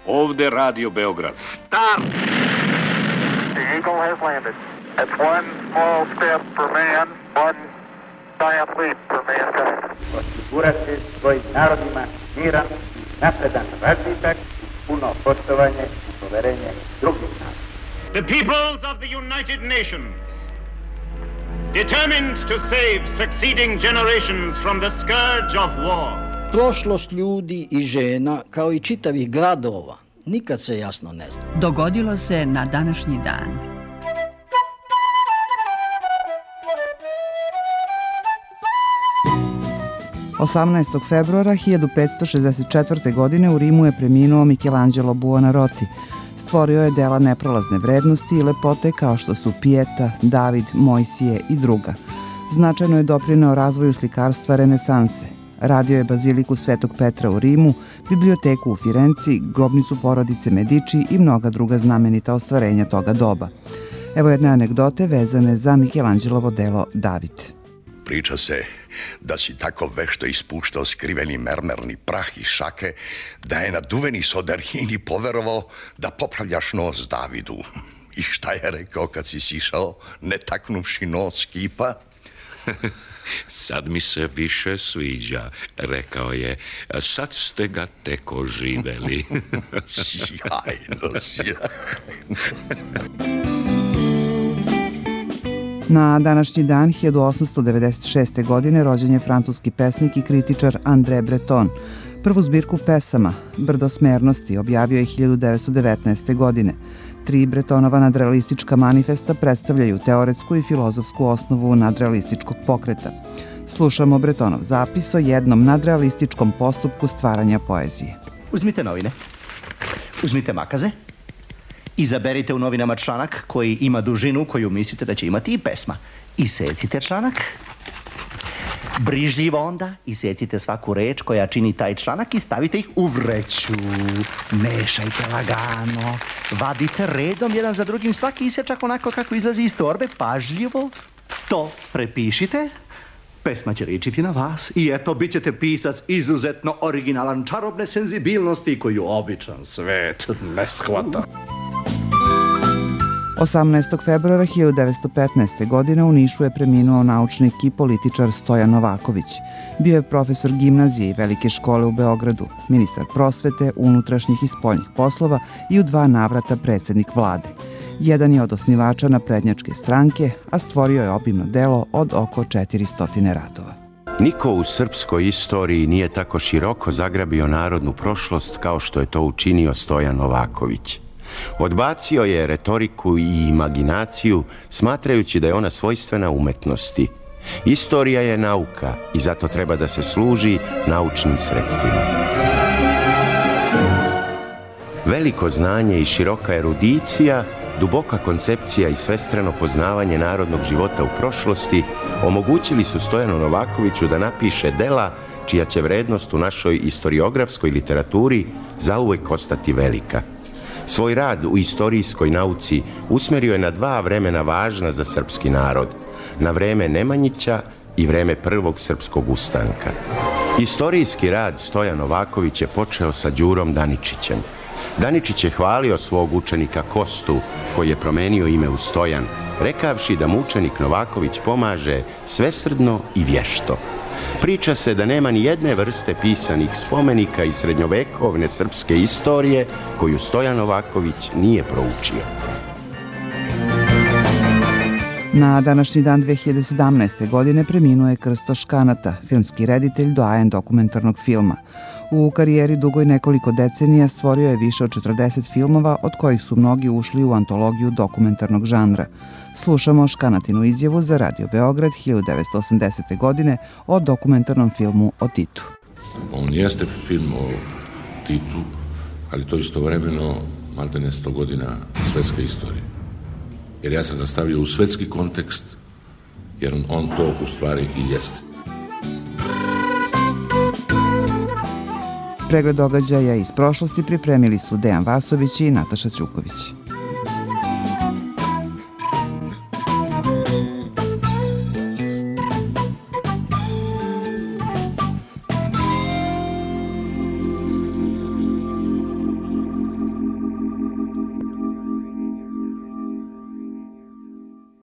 Ovde Radio Beograd. Start! The Eagle has landed. It's one small step for man, one giant leap for mankind. Osigurati svojim narodima miran i napredan razvitak, puno poštovanje i poverenje drugih naroda. The peoples of the United Nations, determined to save succeeding generations from the scourge of war. Prošlost ljudi i žena, kao i čitavih gradova, nikad se jasno ne zna. Dogodilo se na današnji dan. – 18. februara 1564. godine u Rimu je preminuo Michelangelo Buonarroti. Stvorio je dela neprolazne vrednosti i lepote kao što su Pieta, David, Mojsije i druga. Značajno je doprineo razvoju slikarstva renesanse. Radio je baziliku Svetog Petra u Rimu, biblioteku u Firenci, grobnicu porodice Medici i mnoga druga znamenita ostvarenja toga doba. Evo jedne anegdote vezane za Michelangelovo delo David. Priča se da si tako vešto ispuštao skriveni mermerni prah iz šake da je naduveni Soderini poverovao da popravljaš nos Davidu. I šta je rekao kad si sišao, ne taknuvši nos kipa? Sad mi se više sviđa, rekao je, sad ste ga tek oživeli. Sjajno, sjajno. Na današnji dan, 1896. godine, rođen je francuski pesnik i kritičar André Breton. Prvu zbirku pesama, Brdo smernosti, objavio je 1919. godine. 3 Bretonova nadrealistička manifesta predstavljaju teoretsku i filozofsku osnovu nadrealističkog pokreta. Slušamo Bretonov zapis o jednom nadrealističkom postupku stvaranja poezije. Uzmite novine, uzmite makaze, izaberite u novinama članak koji ima dužinu koju mislite da će imati i pesma. Isecite članak, brižljivo onda isecite svaku reč koja čini taj članak i stavite ih u vreću. Mešajte lagano, vadite redom jedan za drugim svaki isečak onako kako izlazi iz torbe, pažljivo to prepišite. Pesma će ličiti na vas i eto, bit ćete pisac izuzetno originalan, čarobne senzibilnosti koju običan svet ne shvata. 18. februara 1915. godine u Nišu je preminuo naučnik i političar Stojan Novaković. Bio je profesor gimnazije i velike škole u Beogradu, ministar prosvete, unutrašnjih i spoljnih poslova i u 2 navrata predsjednik vlade. Jedan je od osnivača naprednjačke stranke, a stvorio je obimno delo od oko 400 radova. Niko u srpskoj istoriji nije tako široko zagrabio narodnu prošlost kao što je to učinio Stojan Novaković. Odbacio je retoriku i imaginaciju, smatrajući da je ona svojstvena umetnosti. Istorija je nauka i zato treba da se služi naučnim sredstvima. Veliko znanje i široka erudicija, duboka koncepcija i svestrano poznavanje narodnog života u prošlosti omogućili su Stojanu Novakoviću da napiše dela čija će vrednost u našoj istoriografskoj literaturi zauvek ostati velika. Svoj rad u istorijskoj nauci usmerio je na 2 vremena važna za srpski narod, na vreme Nemanjića i vreme prvog srpskog ustanka. Istorijski rad Stojan Novaković je počeo sa Đurom Daničićem. Daničić je hvalio svog učenika Kostu, koji je promenio ime u Stojan, rekavši da mu učenik Novaković pomaže svesrdno i vješto. Priča se da nema ni jedne vrste pisanih spomenika iz srednjovekovne srpske istorije koju Stojan Novaković nije proučio. Na današnji dan 2017. godine preminuo je Krsto Škanata, filmski reditelj, doajen dokumentarnog filma. U karijeri dugoj nekoliko decenija stvorio je više od 40 filmova, od kojih su mnogi ušli u antologiju dokumentarnog žanra. Slušamo Škanatinu izjavu za Radio Beograd 1980. godine o dokumentarnom filmu o Titu. On jeste film o Titu, ali to istovremeno maltene 100 godina svetske istorije. Jer ja sam ga stavio u svetski kontekst, jer on to u stvari i jeste. Pregled događaja iz prošlosti pripremili su Dejan Vasović i Nataša Ćuković.